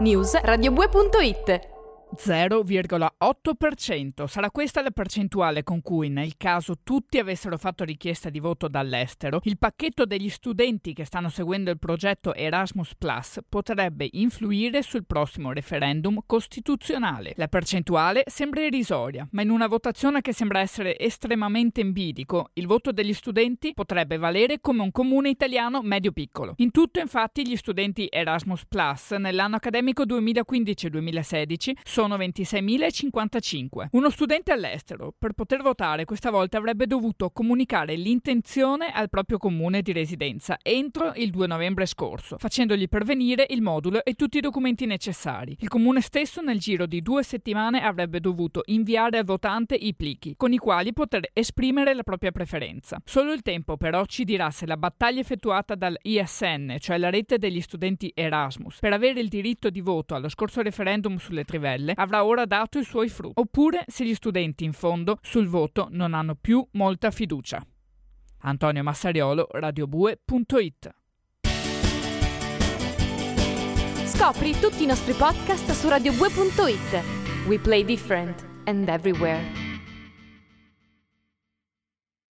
News radiobue.it. 0,8%. Sarà questa la percentuale con cui, nel caso tutti avessero fatto richiesta di voto dall'estero, il pacchetto degli studenti che stanno seguendo il progetto Erasmus Plus potrebbe influire sul prossimo referendum costituzionale. La percentuale sembra irrisoria, ma in una votazione che sembra essere estremamente in bilico, il voto degli studenti potrebbe valere come un comune italiano medio-piccolo. In tutto, infatti, gli studenti Erasmus Plus nell'anno accademico 2015-2016 sono 26.055. Uno studente all'estero, per poter votare questa volta, avrebbe dovuto comunicare l'intenzione al proprio comune di residenza entro il 2 novembre scorso, facendogli pervenire il modulo e tutti i documenti necessari. Il comune stesso, nel giro di 2 settimane, avrebbe dovuto inviare al votante i plichi, con i quali poter esprimere la propria preferenza. Solo il tempo, però, ci dirà se la battaglia effettuata dall'ISN, cioè la rete degli studenti Erasmus, per avere il diritto di voto allo scorso referendum sulle trivelle, avrà ora dato i suoi frutti, oppure se gli studenti in fondo sul voto non hanno più molta fiducia. Antonio Massariolo, radiobue.it. Scopri tutti i nostri podcast su radiobue.it. We play different and everywhere.